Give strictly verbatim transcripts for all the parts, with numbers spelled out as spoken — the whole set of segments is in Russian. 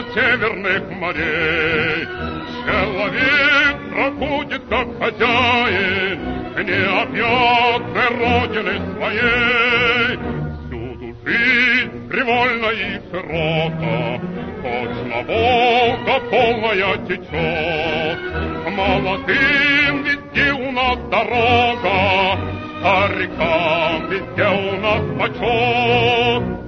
до северных морей. Человек проходит как хозяин, не опьется родины своей. Всюду жизнь привольна и широка, точно Волга полная течет. Молодым везде у нас дорога, старикам везде у нас почет.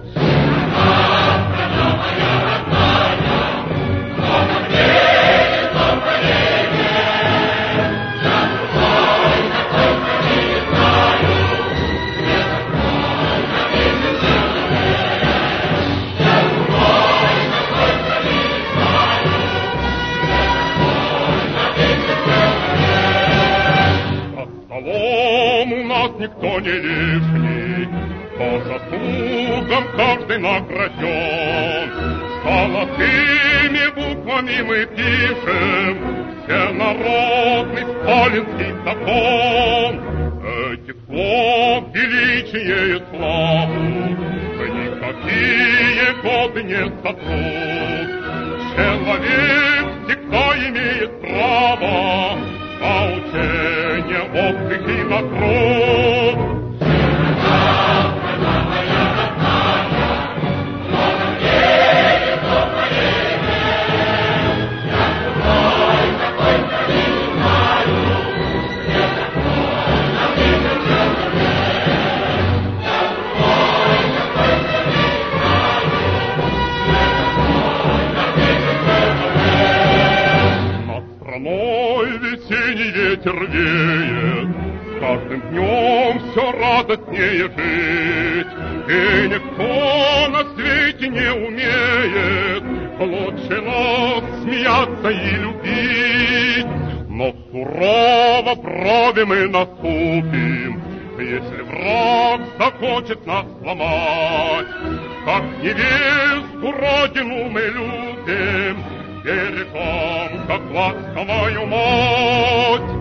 У нас никто не лишний, по заслугам каждый награжден. Золотыми буквами мы пишем всенародный сталинский закон. Этих слов величие и славу никакие годы не сотрут. Человек всегда имеет право на учение, отдых и на труд. Весенний ветер веет, с каждым днем все радостнее жить. И никто на свете не умеет лучше нас смеяться и любить. Но сурово брови мы наступим, если враг захочет нас сломать. Как невесту родину мы любим, бережем, как ласковую мать.